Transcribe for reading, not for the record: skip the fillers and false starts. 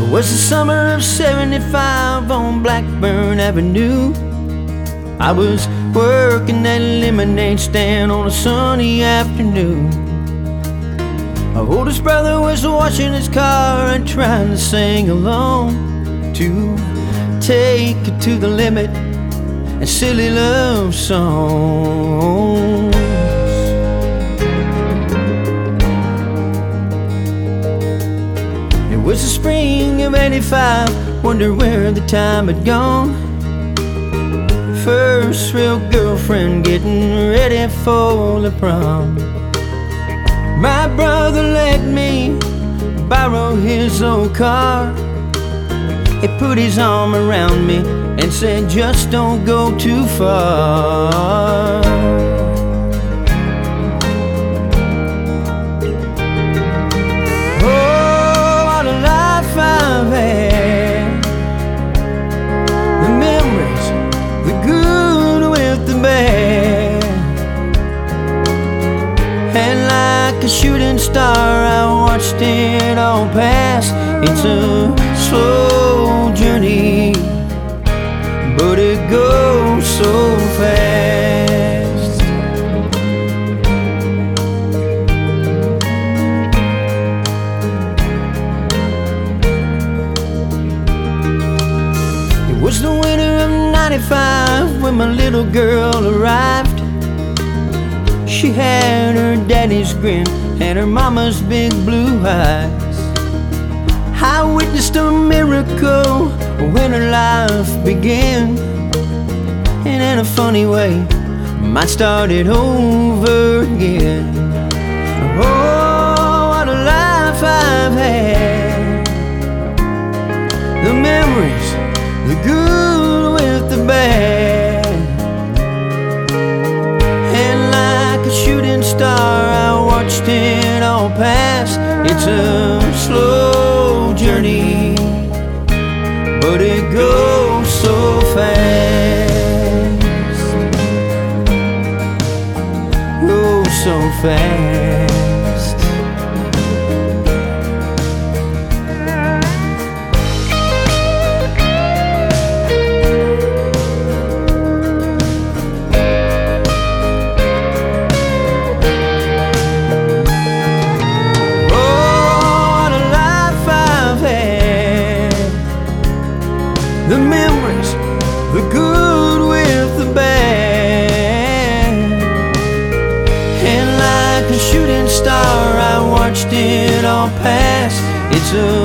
It was the summer of '75 on Blackburn Avenue. I was working at a lemonade stand on a sunny afternoon. My oldest brother was washing his car and trying to sing along to Take It to the Limit and silly love songs. It was the spring of '85, wonder where the time had gone. First real girlfriend getting ready for the prom. My brother let me borrow his old car. He put his arm around me and said, just don't go too far. Oh, what a life I've had. The memories, the good with the bad. And like a shooting star, I watched it all pass. It's a slow journey, but it goes so fast. It was the winter of '95 when my little girl arrived. She had her daddy's grin and her mama's big blue eyes. I witnessed a miracle when her life began, and in a funny way, mine started over again. Oh, what a life I've had. The memories, the good with the bad. And like a shooting star, I watched it all pass. It's a slow journey, but it goes so fast. Goes so fast. The memories, the good with the bad. And like a shooting star, I watched it all pass. It's a